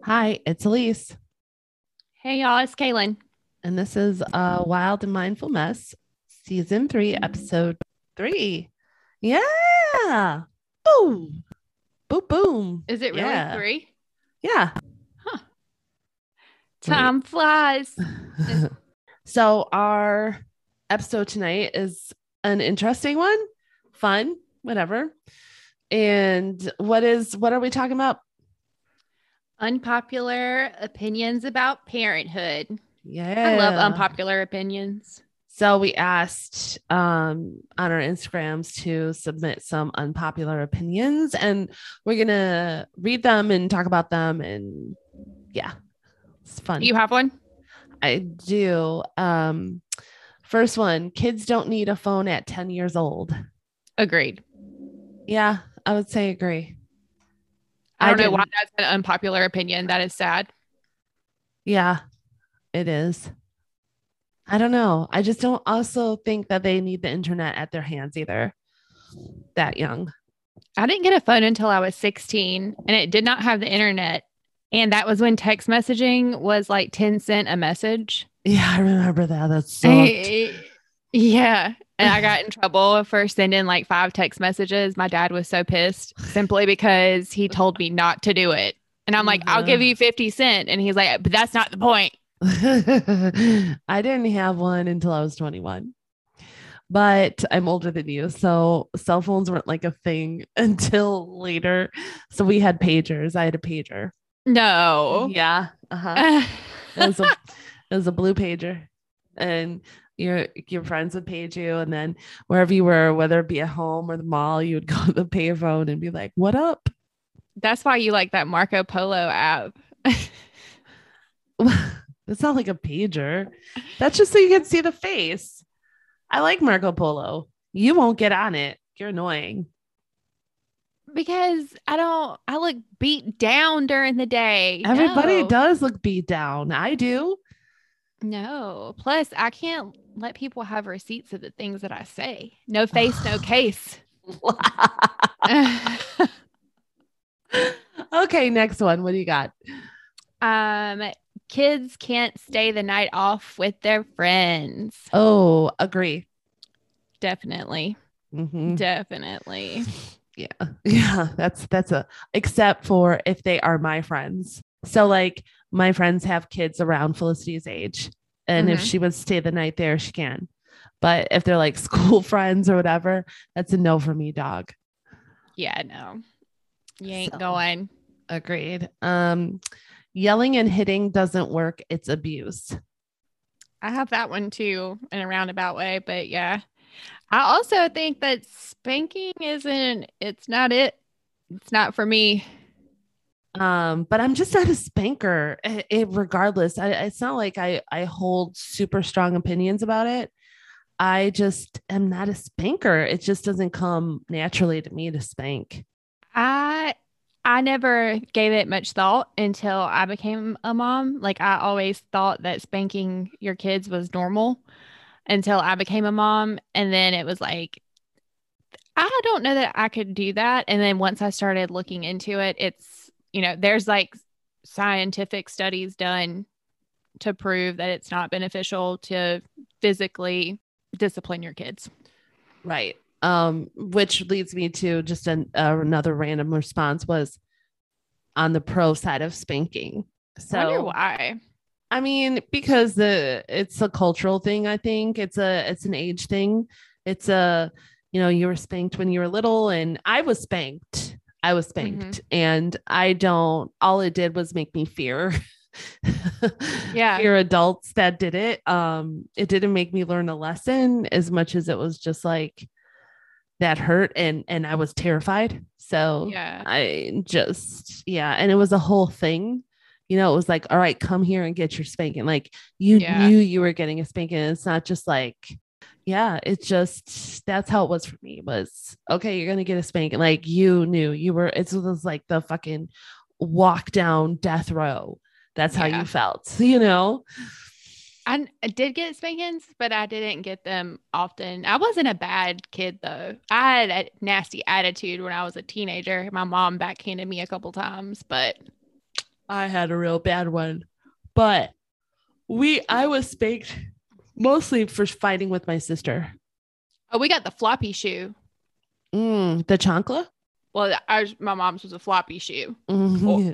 Hi, it's Elise, Hey y'all, it's Kaylin. and this is Wild and Mindful Mess, Season 3, Episode 3. Yeah. Boom. Boom, boom. Is it really Yeah. three? Yeah. Huh. Wait. Time flies. So, our episode tonight is an interesting one, fun, whatever. And what are we talking about? Unpopular opinions about parenthood. I love Yeah. unpopular opinions. So we asked on our Instagrams to submit some unpopular opinions, and we're gonna read them and talk about them. And yeah, it's fun. Do you have one? I do. First one: kids don't need a phone at 10 years old. Agreed. Yeah, I would say agree. I don't know why didn't. that's an unpopular opinion. That is sad. Yeah, it is. I don't know. I just don't also think that they need the internet at their hands either. That young. I didn't get a phone until I was 16 and it did not have the internet. And that was when text messaging was like 10 cents a message. Yeah, I remember that. That sucked. Yeah. And I got in trouble for sending like 5 text messages. My dad was so pissed simply because he told me not to do it. And I'm like, I'll give you 50 cents. And he's like, but that's not the point. I didn't have one until I was 21, but I'm older than you. So cell phones weren't like a thing until later. So we had pagers. I had a pager. No. Yeah. Uh-huh. It was a blue pager. And your friends would page you, and then wherever you were, whether it be at home or the mall, you would go to the payphone and be like, "What up?" That's why you like that Marco Polo app. It's not like a pager. That's just so you can see the face. I like Marco Polo. You won't get on it. You're annoying. Because I look beat down during the day. Everybody No. does look beat down. I do. No. Plus, I can't let people have receipts of the things that I say. No face, no case. Okay, next one. What do you got? Um, kids can't stay the night off with their friends. Oh, agree. Definitely. Mm-hmm. Definitely. Yeah. Yeah. That's a, except for if they are my friends. So, like, my friends have kids around Felicity's age. And if she would stay the night there, she can. But if they're like school friends or whatever, that's a no for me, dog. Yeah, no. You ain't So, going. agreed. Yelling and hitting doesn't work. It's abuse. I have that one too in a roundabout way, but yeah. I also think that spanking it's not it. It's not for me. But I'm just not a spanker. Regardless, it's not like I hold super strong opinions about it. I just am not a spanker. It just doesn't come naturally to me to spank. I I never gave it much thought until I became a mom. Like I always thought that spanking your kids was normal until I became a mom. And then it was like, I don't know that I could do that. And then once I started looking into it, there's like scientific studies done to prove that it's not beneficial to physically discipline your kids. Right. Which leads me to just another random response was on the pro side of spanking. I wonder So, why. I mean, because it's a cultural thing. I think it's an age thing. It's a, you were spanked when you were little, and I was spanked. I was spanked, and I don't. All it did was make me fear. Yeah. Fear adults that did it. It didn't make me learn a lesson as much as it was just like that hurt, and I was terrified. So Yeah. I just, yeah, and it was a whole thing. It was like, all right, come here and get your spanking. Like you knew you were getting a spanking. It's not just like, yeah, it's just that's how it was for me. Was okay, you're gonna get a spanking. Like you knew you were. It was like the fucking walk down death row. That's how you felt. I did get spankings, but I didn't get them often. I wasn't a bad kid though. I had a nasty attitude when I was a teenager. My mom backhanded me a couple times, but I had a real bad one, but I was spanked mostly for fighting with my sister. Oh, we got the floppy shoe. The chancla? Well, my mom's was a floppy shoe. Mm-hmm.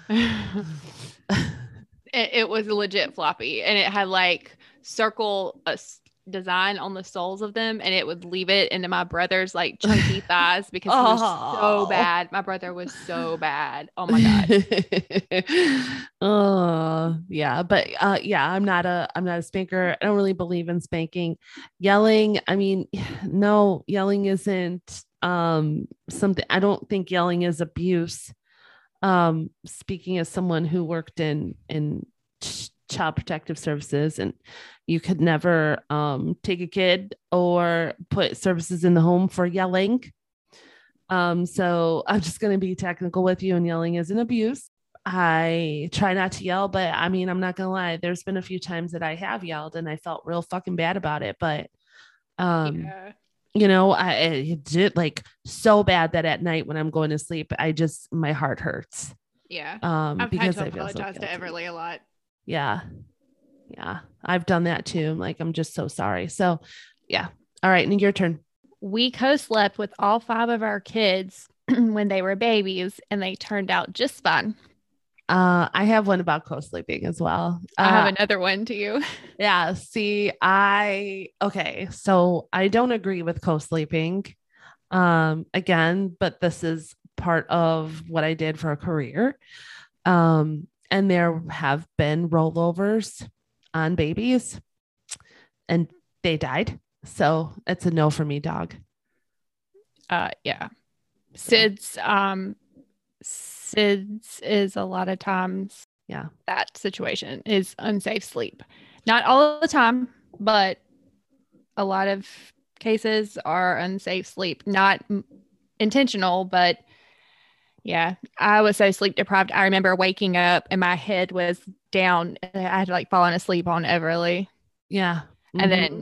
It was legit floppy, and it had like circle design on the soles of them, and it would leave it into my brother's like chunky thighs because he was so bad. My brother was so bad. Oh my god. Oh yeah, but yeah, I'm not a spanker. I don't really believe in spanking. Yelling, I mean, no, yelling isn't something. I don't think yelling is abuse. Speaking as someone who worked in child protective services, and you could never take a kid or put services in the home for yelling. So I'm just going to be technical with you, and yelling is an abuse. I try not to yell, but I mean, I'm not going to lie. There's been a few times that I have yelled and I felt real fucking bad about it. But, you know, I did like so bad that at night when I'm going to sleep, my heart hurts. Yeah. I've because had to apologize to Everly a lot. Yeah. Yeah. I've done that too. I'm just so sorry. So yeah. All right. And your turn. We co-slept with all 5 of our kids when they were babies, and they turned out just fine. I have one about co-sleeping as well. I have another one too. Yeah. See, so I don't agree with co-sleeping again, but this is part of what I did for a career. And there have been rollovers on babies and they died. So it's a no for me, dog. Yeah. SIDS is a lot of times. Yeah. That situation is unsafe sleep. Not all the time, but a lot of cases are unsafe sleep. Not intentional, but yeah, I was so sleep deprived. I remember waking up and my head was down. I had like fallen asleep on Everly. Yeah. Mm-hmm. And then,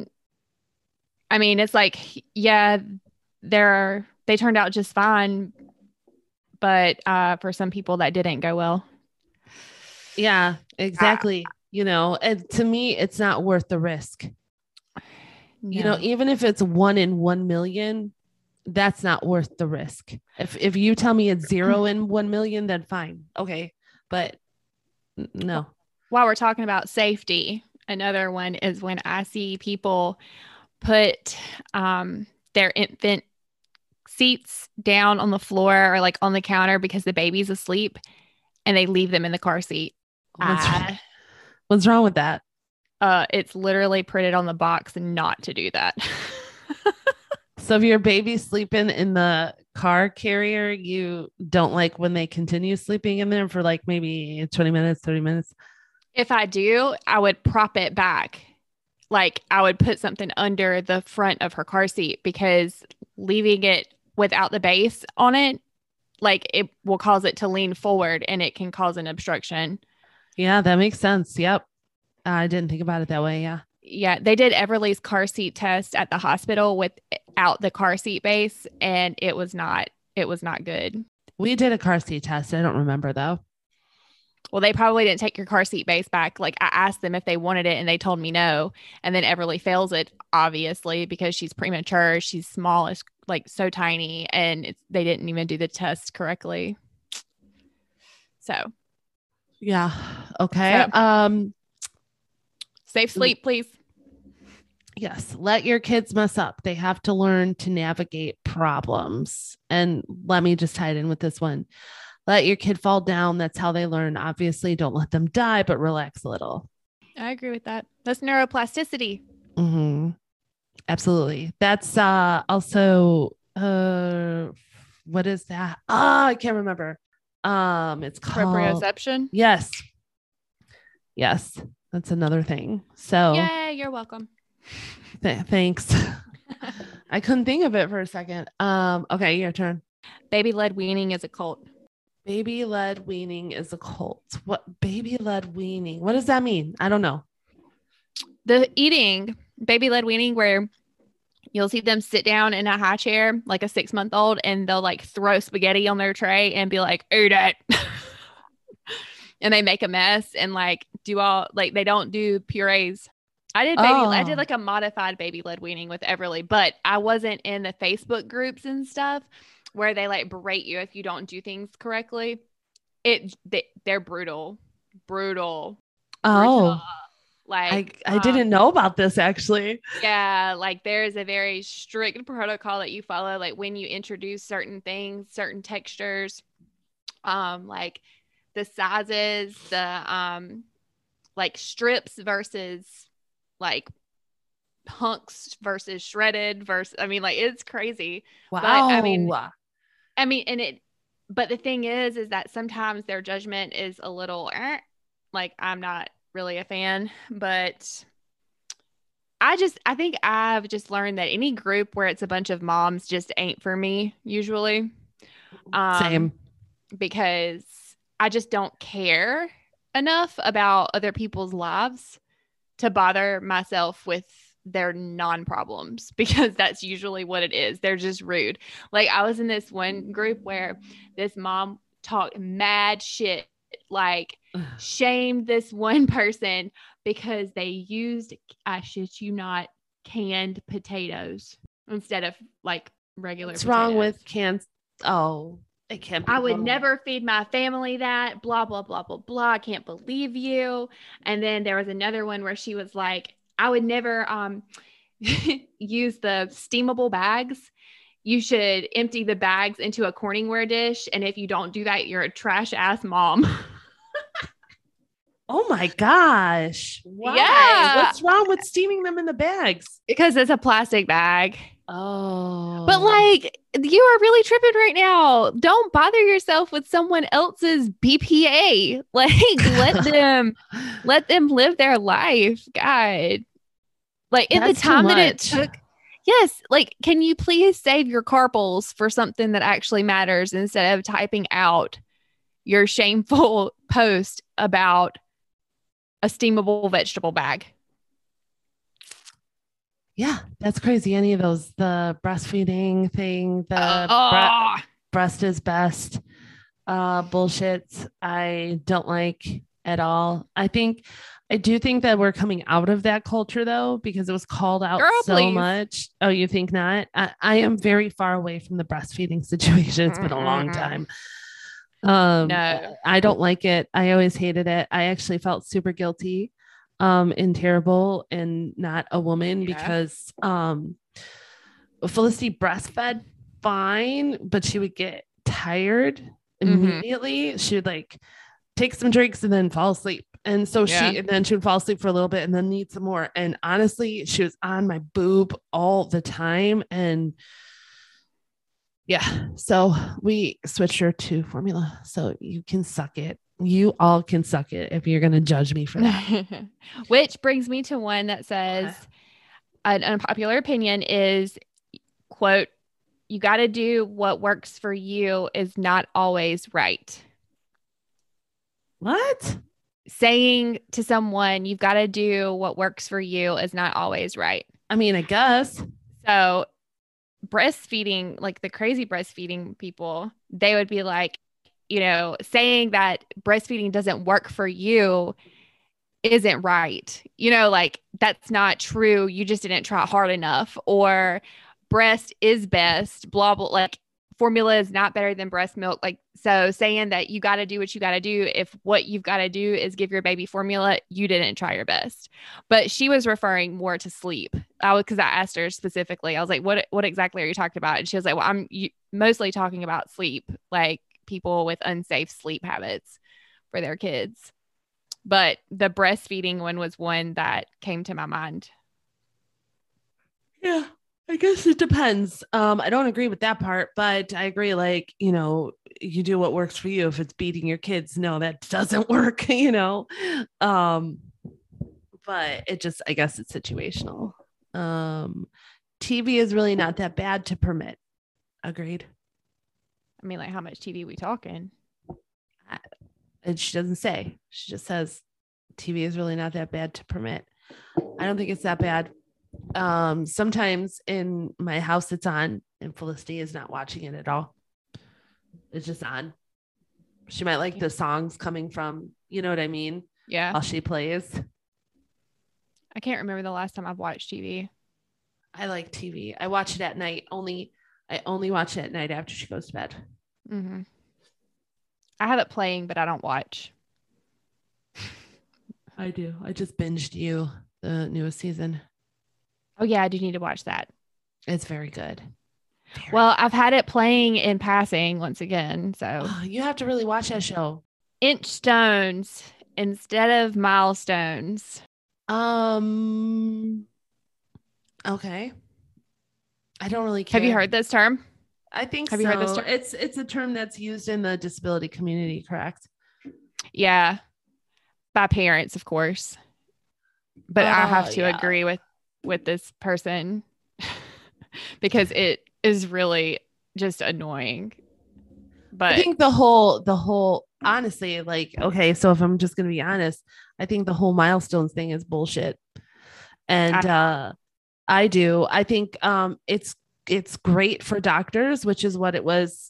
I mean, it's like, yeah, they turned out just fine. But for some people that didn't go well. Yeah, exactly. You know, and to me, it's not worth the risk. No. You know, even if it's 1 in 1 million, that's not worth the risk. If you tell me it's 0 in 1 million, then fine. Okay. But no. While we're talking about safety, another one is when I see people put their infant seats down on the floor or like on the counter because the baby's asleep and they leave them in the car seat. What's wrong with that? It's literally printed on the box not to do that. So if your baby's sleeping in the car carrier, you don't like when they continue sleeping in there for like maybe 20 minutes, 30 minutes? If I do, I would prop it back. Like I would put something under the front of her car seat, because leaving it without the base on it, like it will cause it to lean forward and it can cause an obstruction. Yeah, that makes sense. Yep. I didn't think about it that way. Yeah. Yeah. They did Everly's car seat test at the hospital without the car seat base, and it was not good. We did a car seat test. I don't remember though. Well, they probably didn't take your car seat base back. Like I asked them if they wanted it and they told me no. And then Everly fails it, obviously, because she's premature. She's small, it's like so tiny, and they didn't even do the test correctly. So. Yeah. Okay. So, safe sleep, please. Yes. Let your kids mess up. They have to learn to navigate problems. And let me just tie it in with this one. Let your kid fall down. That's how they learn. Obviously, don't let them die, but relax a little. I agree with that. That's neuroplasticity. Mm-hmm. Absolutely. That's also, what is that? Oh, I can't remember. It's called proprioception. Yes. Yes. That's another thing. So yeah, you're welcome. Thanks. I couldn't think of it for a second. Okay, your turn. Baby-led weaning is a cult. Baby-led weaning is a cult. What baby-led weaning? What does that mean? I don't know. The eating baby-led weaning, where you'll see them sit down in a high chair, like a 6-month-old, and they'll like throw spaghetti on their tray and be like, eat it. and they make a mess and like do all like they don't do purees. I did like a modified baby led weaning with Everly, but I wasn't in the Facebook groups and stuff where they like berate you if you don't do things correctly. They're brutal. Oh, like I didn't know about this actually. Yeah, like there's a very strict protocol that you follow, like when you introduce certain things, certain textures, like the sizes, the like strips versus like hunks versus shredded versus, I mean, like it's crazy. Wow. But I mean, and it, but the thing is that sometimes their judgment is a little like I'm not really a fan, but I think I've just learned that any group where it's a bunch of moms just ain't for me usually. Same. Because I just don't care enough about other people's lives to bother myself with their non-problems, because that's usually what it is. They're just rude. Like I was in this one group where this mom talked mad shit, like shamed this one person because they used, I shit you not, canned potatoes instead of like regular What's potatoes. wrong with canned? Oh, it can't be. I would never feed my family that, blah, blah, blah, blah, blah. I can't believe you. And then there was another one where she was like, I would never use the steamable bags. You should empty the bags into a Corningware dish. And if you don't do that, you're a trash ass mom. Oh my gosh. Why? Yeah. What's wrong with steaming them in the bags? Because it's a plastic bag. Oh. But like, you are really tripping right now. Don't bother yourself with someone else's BPA. Like, let them live their life. God. Like in the time that it took. Yes. Like, can you please save your carpals for something that actually matters instead of typing out your shameful post about a steamable vegetable bag? Yeah, that's crazy. Any of those, the breastfeeding thing, breast is best bullshits, I don't like at all. I do think that we're coming out of that culture though, because it was called out much. Oh, you think not? I am very far away from the breastfeeding situation. It's been a long time. No, I don't like it. I always hated it. I actually felt super guilty and terrible and not a woman because Felicity breastfed fine, but she would get tired immediately. She would like take some drinks and then fall asleep. And so she would fall asleep for a little bit and then need some more. And honestly, she was on my boob all the time. And yeah, so we switched her to formula. So you can suck it. You all can suck it if you're going to judge me for that. Which brings me to one that says an unpopular opinion is, quote, you got to do what works for you is not always right. What? Saying to someone, you've got to do what works for you is not always right. I mean, I guess. So breastfeeding, like the crazy breastfeeding people, they would be like, you know, saying that breastfeeding doesn't work for you isn't right. You know, like that's not true. You just didn't try hard enough, or breast is best, blah, blah, like formula is not better than breast milk. Like, so saying that you got to do what you got to do, if what you've got to do is give your baby formula, you didn't try your best. But she was referring more to sleep. Because I asked her specifically, I was like, what exactly are you talking about? And she was like, well, I'm mostly talking about sleep, like people with unsafe sleep habits for their kids. But the breastfeeding one was one that came to my mind. Yeah, I guess it depends. I don't agree with that part, but I agree, like, you know, you do what works for you. If it's beating your kids, no, that doesn't work, you know. But it just, I guess it's situational. TV is really not that bad to permit. Agreed. I mean, like, how much TV we talking? And she doesn't say. She just says TV is really not that bad to permit. I don't think it's that bad. Sometimes in my house it's on and Felicity is not watching it at all. It's just on. She might like the songs coming from, you know what I mean? Yeah. While she plays. I can't remember the last time I've watched TV. I like TV. I watch it at night. I only watch it at night after she goes to bed. Mm-hmm. I have it playing, but I don't watch. I do. I just binged You, the newest season. Oh yeah, I do need to watch that. It's very good. Well, I've had it playing in passing once again, so you have to really watch that show. Inchstones instead of milestones. Okay. I don't really care. Have you heard this term? I think Have you heard this term? It's a term that's used in the disability community, correct? Yeah. By parents, of course. But I have to agree with this person because it is really just annoying. But I think the whole honestly, like, okay, so if I'm just gonna be honest, I think the whole milestones thing is bullshit. And I think it's great for doctors, which is what it was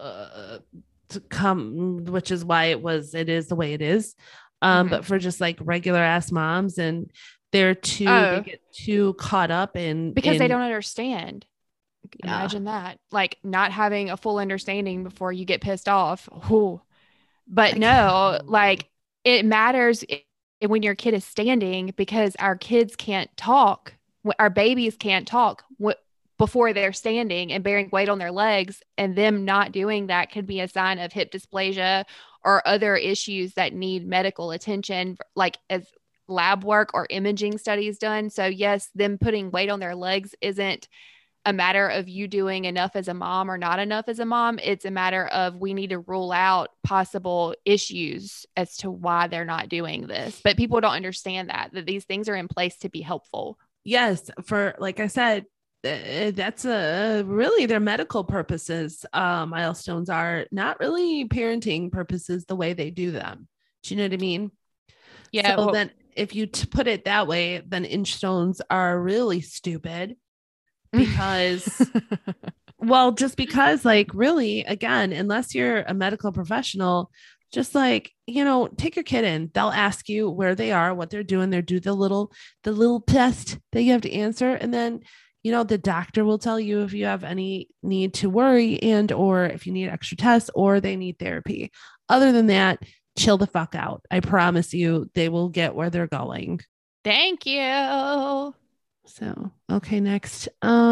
which is why it is the way it is. But for just like regular ass moms, and they get too caught up in because they don't understand. Imagine that, like not having a full understanding before you get pissed off. Ooh. But no, like it matters when your kid is standing, because our kids can't talk. Our babies can't talk before they're standing and bearing weight on their legs, and them not doing that could be a sign of hip dysplasia or other issues that need medical attention, like as lab work or imaging studies done. So yes, them putting weight on their legs isn't a matter of you doing enough as a mom or not enough as a mom. It's a matter of we need to rule out possible issues as to why they're not doing this. But people don't understand that these things are in place to be helpful. Yes. For, like I said, that's really their medical purposes. Milestones are not really parenting purposes the way they do them. Do you know what I mean? Yeah. So then if you put it that way, then Inchstones are really stupid. Because just because, like, really, again, unless you're a medical professional, just like, take your kid in, they'll ask you where they are, what they're doing. They do the little test that you have to answer. And then, the doctor will tell you if you have any need to worry or if you need extra tests or they need therapy. Other than that, chill the fuck out. I promise you, they will get where they're going. Thank you. So, okay, next.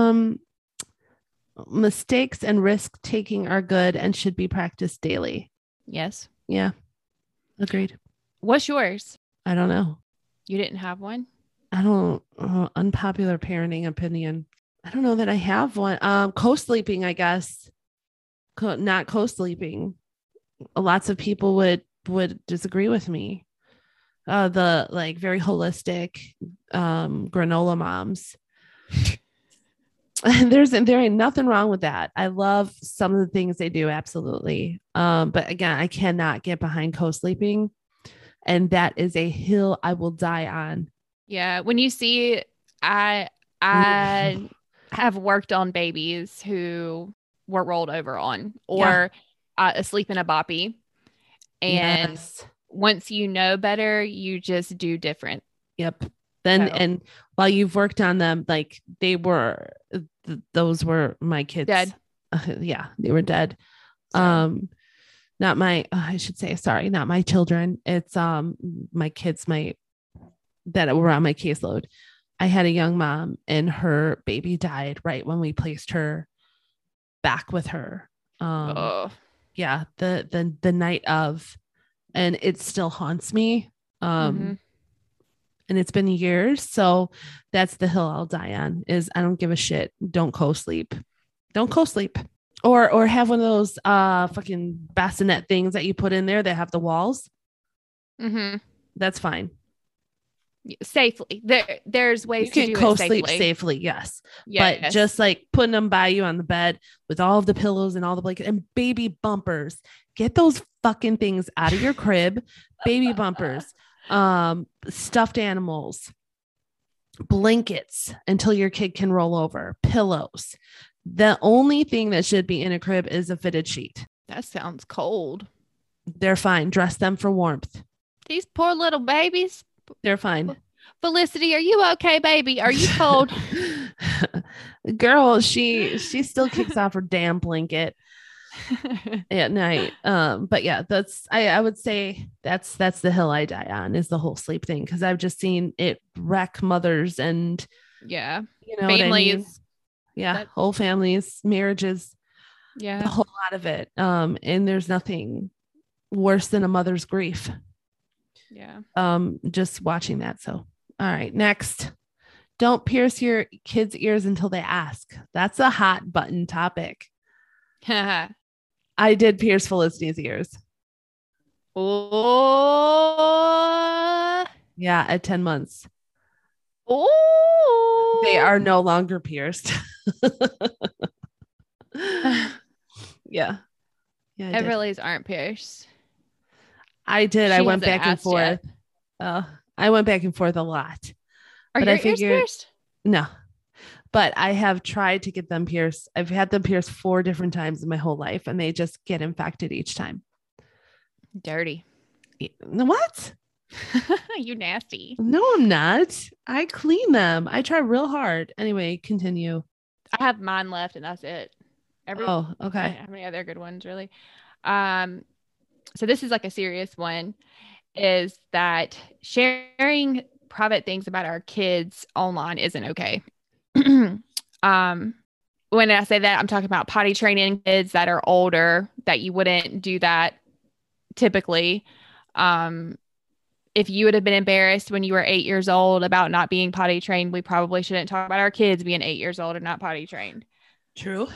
Mistakes and risk taking are good and should be practiced daily. Yes. Yeah. Agreed. What's yours? I don't know. You didn't have one? I don't unpopular parenting opinion. I don't know that I have one. Co-sleeping, I guess. Not co-sleeping. Lots of people would disagree with me. The like very holistic granola moms. There ain't nothing wrong with that. I love some of the things they do, absolutely. But again, I cannot get behind co-sleeping, and that is a hill I will die on. Yeah, when you see, I have worked on babies who were rolled over on or asleep in a boppy, and yes. Once you know better, you just do different. Yep. Then, and while you've worked on them, like those were my kids. Dead. Yeah, they were dead. So. Not my, I should say, sorry, not my children. It's my kids, that were on my caseload. I had a young mom and her baby died right when we placed her back with her. Yeah, the night of. And it still haunts me. And it's been years. So that's the hill I'll die on, is I don't give a shit. Don't co-sleep. Don't co-sleep. Or have one of those fucking bassinet things that you put in there that have the walls. That's fine. Safely. There's ways you can co-sleep safely. Yes. But just like putting them by you on the bed with all of the pillows and all the blankets and baby bumpers. Get those fucking things out of your crib. Baby bumpers, stuffed animals, blankets until your kid can roll over, pillows. The only thing that should be in a crib is a fitted sheet. That sounds cold. They're fine. Dress them for warmth. These poor little babies. They're fine. Felicity, are you okay, baby? Are you cold? Girl, she still kicks off her damn blanket at night. But yeah, I would say that's the hill I die on, is the whole sleep thing, because I've just seen it wreck mothers and families. Whole families, marriages, a whole lot of it. And there's nothing worse than a mother's grief. Just watching that. So all right, next. Don't pierce your kids' ears until they ask. That's a hot button topic. I did pierce Felicity's ears. Oh. Yeah, at 10 months. Oh. They are no longer pierced. Yeah. Everly's aren't pierced. I did. I went back and forth. I went back and forth a lot. Are your ears pierced? No, but I have tried to get them pierced. I've had them pierced 4 different times in my whole life, and they just get infected each time. Dirty. What? You nasty. No, I'm not. I clean them. I try real hard. Anyway, continue. I have mine left, and that's it. Okay. I have any other good ones, really? So this is like a serious one, is that sharing private things about our kids online isn't okay. When I say that, I'm talking about potty training kids that are older, that you wouldn't do that typically. If you would have been embarrassed when you were 8 years old about not being potty trained, we probably shouldn't talk about our kids being 8 years old and not potty trained. True.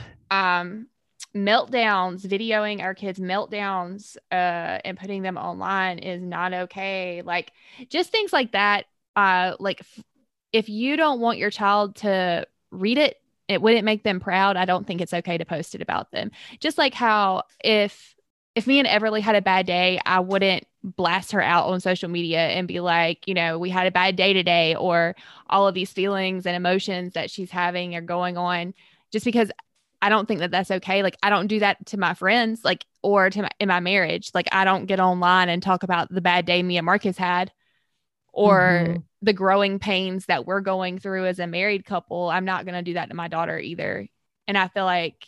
Meltdowns, videoing our kids' meltdowns, and putting them online is not okay. Like, just things like that. Like if you don't want your child to read it, it wouldn't make them proud. I don't think it's okay to post it about them. Just like how if me and Everly had a bad day, I wouldn't blast her out on social media and be like, we had a bad day today, or all of these feelings and emotions that she's having are going on, just because I don't think that that's okay. Like, I don't do that to my friends, like, or in my marriage. Like, I don't get online and talk about the bad day me and Marcus had, or the growing pains that we're going through as a married couple. I'm not going to do that to my daughter either. And I feel like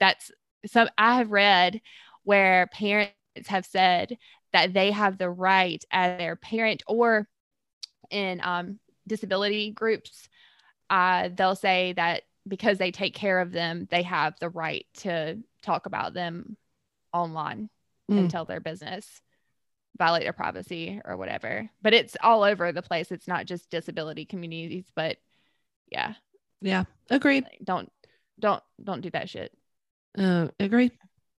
I have read where parents have said that they have the right as their parent, or in disability groups, they'll say that because they take care of them, they have the right to talk about them online and tell their business, violate their privacy or whatever. But it's all over the place. It's not just disability communities, but yeah. Yeah. Agreed. Don't do that shit. Agreed.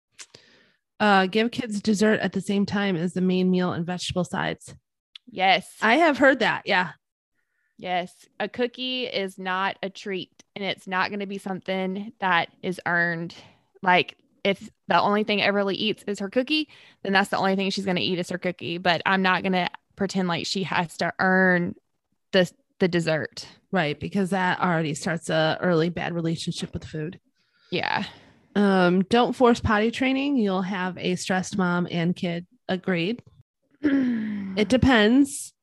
Give kids dessert at the same time as the main meal and vegetable sides. Yes. I have heard that. Yeah. Yes. A cookie is not a treat, and it's not going to be something that is earned. Like, if the only thing Everly eats is her cookie, then that's the only thing she's going to eat is her cookie. But I'm not going to pretend like she has to earn the dessert. Right. Because that already starts a early bad relationship with food. Yeah. Don't force potty training. You'll have a stressed mom and kid. Agreed. It depends.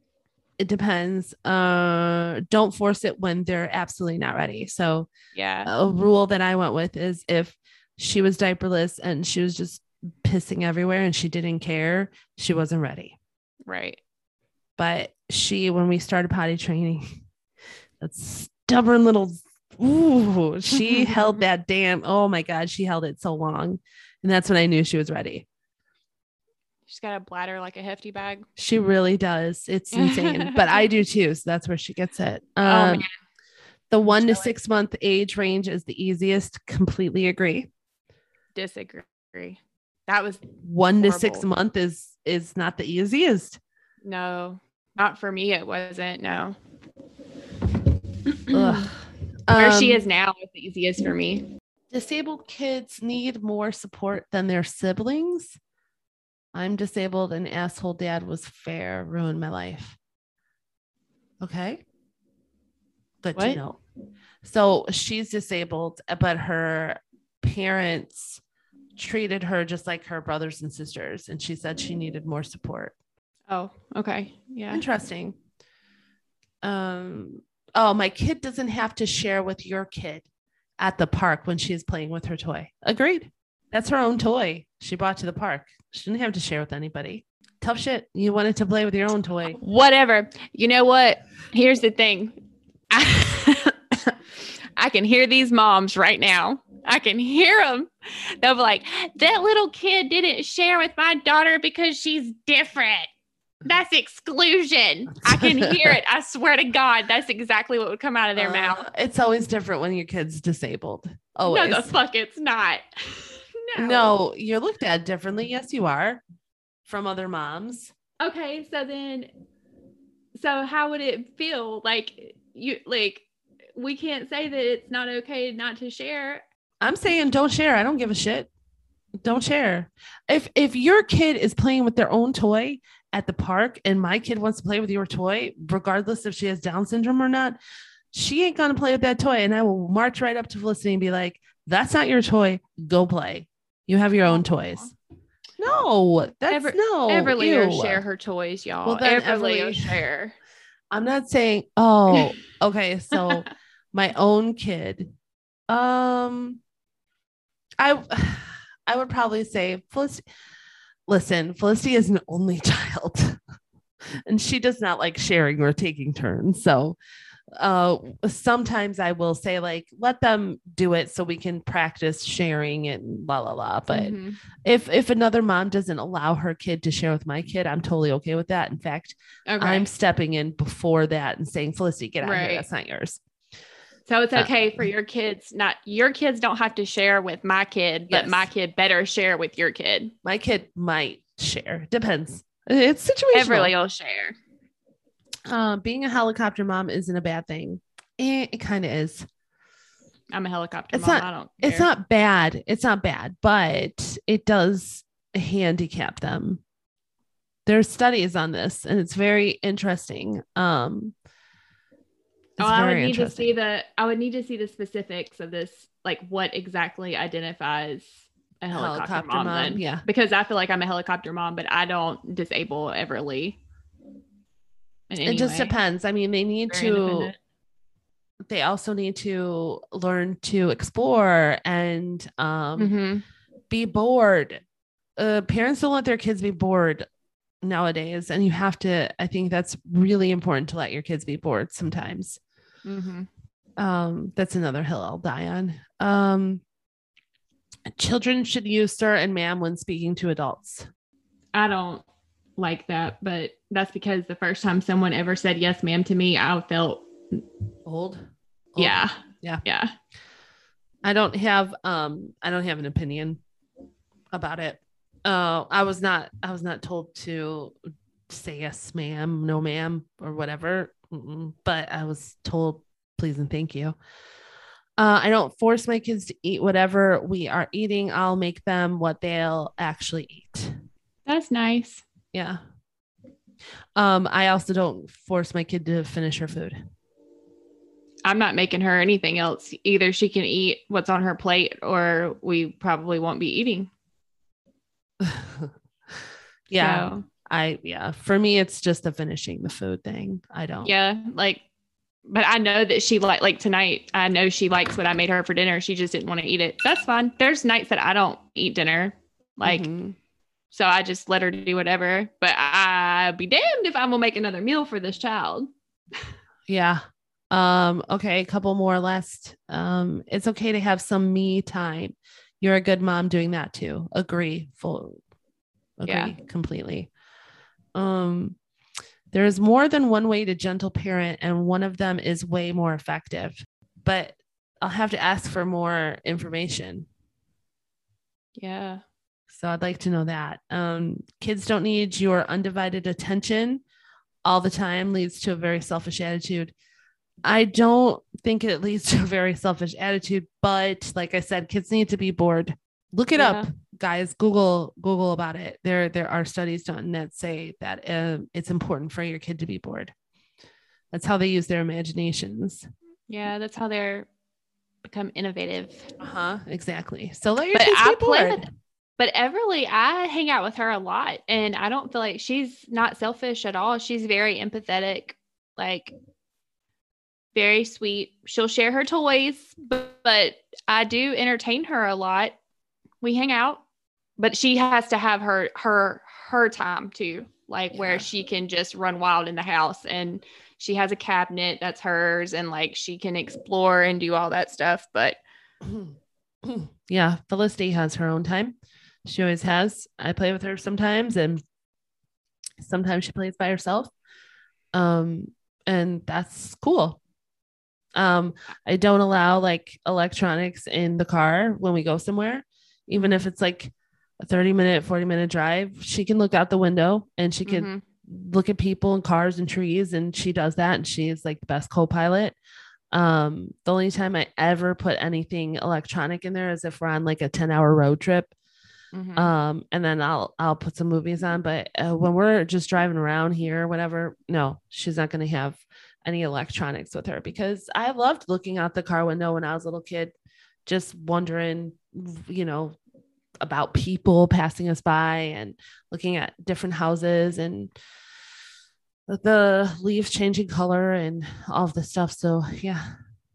Don't force it when they're absolutely not ready. So yeah, a rule that I went with is if she was diaperless and she was just pissing everywhere and she didn't care, she wasn't ready. Right. But when we started potty training, that stubborn little, she held that oh my God, she held it so long. And that's when I knew she was ready. She's got a bladder like a hefty bag. She really does. It's insane. But I do too. So that's where she gets it. Man. The 1 to 6 month age range is the easiest. Completely agree. Disagree. That was 1 to 6 month is not the easiest. No, not for me. It wasn't. No. Where she is now is the easiest for me. Disabled kids need more support than their siblings. I'm disabled and asshole dad was fair. Ruined my life. Okay. Good to know. So she's disabled, but her parents treated her just like her brothers and sisters. And she said she needed more support. Oh, okay. Yeah. Interesting. Oh, my kid doesn't have to share with your kid at the park when she's playing with her toy. Agreed. That's her own toy she brought to the park. She didn't have to share with anybody. Tough shit. You wanted to play with your own toy. Whatever. You know what? Here's the thing. I can hear these moms right now. I can hear them. They'll be like, that little kid didn't share with my daughter because she's different. That's exclusion. I can hear it. I swear to God, that's exactly what would come out of their mouth. It's always different when your kid's disabled. Always. No, the fuck it's not. No, you're looked at differently. Yes, you are. From other moms. Okay, so how would it feel? We can't say that it's not okay not to share. I'm saying don't share. I don't give a shit. Don't share. If your kid is playing with their own toy at the park and my kid wants to play with your toy, regardless if she has Down syndrome or not, she ain't going to play with that toy. And I will march right up to Felicity and be like, that's not your toy. Go play. You have your own toys. No, that's no. Everly will share her toys, y'all. Well, then Everly will share. I'm not saying, oh, okay. So my own kid, I would probably say Felicity. Listen, Felicity is an only child and she does not like sharing or taking turns. So sometimes I will say like, let them do it so we can practice sharing and blah, blah, blah. But if another mom doesn't allow her kid to share with my kid, I'm totally okay with that. In fact, I'm stepping in before that and saying, Felicity, get out of here. That's not yours. So it's okay for your kids. Not your kids don't have to share with my kid, but my kid better share with your kid. My kid might share. Depends. It's situational. Everybody will share. Being a helicopter mom isn't a bad thing. It kind of is. I'm a helicopter mom. I don't care. It's not bad. It's not bad, but it does handicap them. There's studies on this and it's very interesting. I would need to see the specifics of this, like what exactly identifies a helicopter mom then. Yeah. Because I feel like I'm a helicopter mom, but I don't disable Everly. It just depends. I mean, they also need to learn to explore and be bored. Parents don't let their kids be bored nowadays. And you have to, I think that's really important to let your kids be bored sometimes. That's another hill I'll die on. Children should use sir and ma'am when speaking to adults. I don't like that, but that's because the first time someone ever said yes ma'am to me, I felt old. Yeah. I don't have an opinion about it. I was not told to say yes ma'am, no ma'am, or whatever. But I was told please and thank you. I don't force my kids to eat whatever we are eating. I'll make them what they'll actually eat. That's nice. Yeah. I also don't force my kid to finish her food. I'm not making her anything else. Either she can eat what's on her plate or we probably won't be eating. Yeah. So. For me, it's just the finishing the food thing. I don't. Yeah. But I know that she like tonight, I know she likes what I made her for dinner. She just didn't want to eat it. That's fine. There's nights that I don't eat dinner. So I just let her do whatever, but I'd be damned if I'm going to make another meal for this child. Yeah. Okay. A couple more last. It's okay to have some me time. You're a good mom doing that too. Agree. Completely. There is more than one way to gentle parent, and one of them is way more effective, but I'll have to ask for more information. Yeah. So I'd like to know that. Kids don't need your undivided attention all the time. Leads to a very selfish attitude. I don't think it leads to a very selfish attitude, but like I said, kids need to be bored. Look it up, guys. Google about it. There are studies done that say that it's important for your kid to be bored. That's how they use their imaginations. Yeah, that's how they're become innovative. Exactly. So let your kids be bored. But Everly, I hang out with her a lot, and I don't feel like she's not selfish at all. She's very empathetic, like very sweet. She'll share her toys, but I do entertain her a lot. We hang out, but she has to have her time too, like where she can just run wild in the house, and she has a cabinet that's hers, and like she can explore and do all that stuff. But yeah, Felicity has her own time. She always has. I play with her sometimes, and sometimes she plays by herself. And that's cool. I don't allow like electronics in the car when we go somewhere, even if it's like a 30-minute, 40-minute drive. She can look out the window and she can look at people and cars and trees, and she does that. And she is like the best co-pilot. The only time I ever put anything electronic in there is if we're on like a 10-hour road trip. And then I'll put some movies on, but when we're just driving around here, whatever, no, she's not going to have any electronics with her, because I loved looking out the car window when I was a little kid, just wondering, about people passing us by and looking at different houses and the leaves changing color and all of this stuff. So yeah.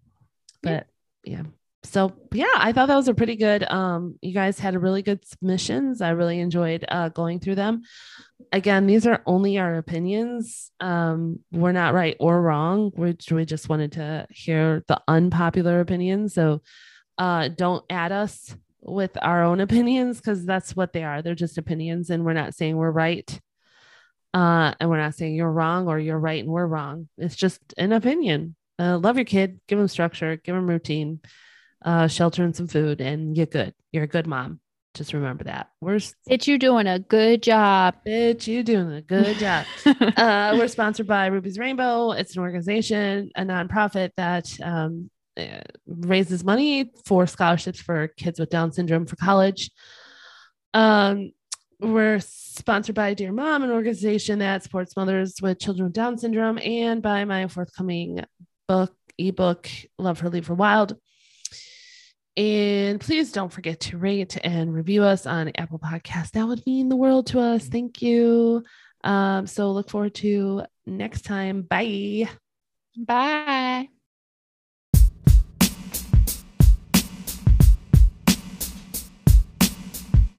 So yeah, I thought that was a pretty good, you guys had a really good submissions. I really enjoyed going through them. Again, these are only our opinions. We're not right or wrong. We just wanted to hear the unpopular opinions. So don't add us with our own opinions, because that's what they are. They're just opinions, and we're not saying we're right. And we're not saying you're wrong or you're right and we're wrong. It's just an opinion. Love your kid, give them structure, give them routine, shelter and some food, and get good. You're a good mom. Just remember that. Bitch, you doing a good job. Bitch, you doing a good job. We're sponsored by Ruby's Rainbow. It's an organization, a nonprofit that raises money for scholarships for kids with Down syndrome for college. We're sponsored by Dear Mom, an organization that supports mothers with children with Down syndrome, and by my forthcoming ebook, Love Her, Leave Her Wild. And please don't forget to rate and review us on Apple Podcasts. That would mean the world to us. Thank you. So look forward to next time. Bye. Bye.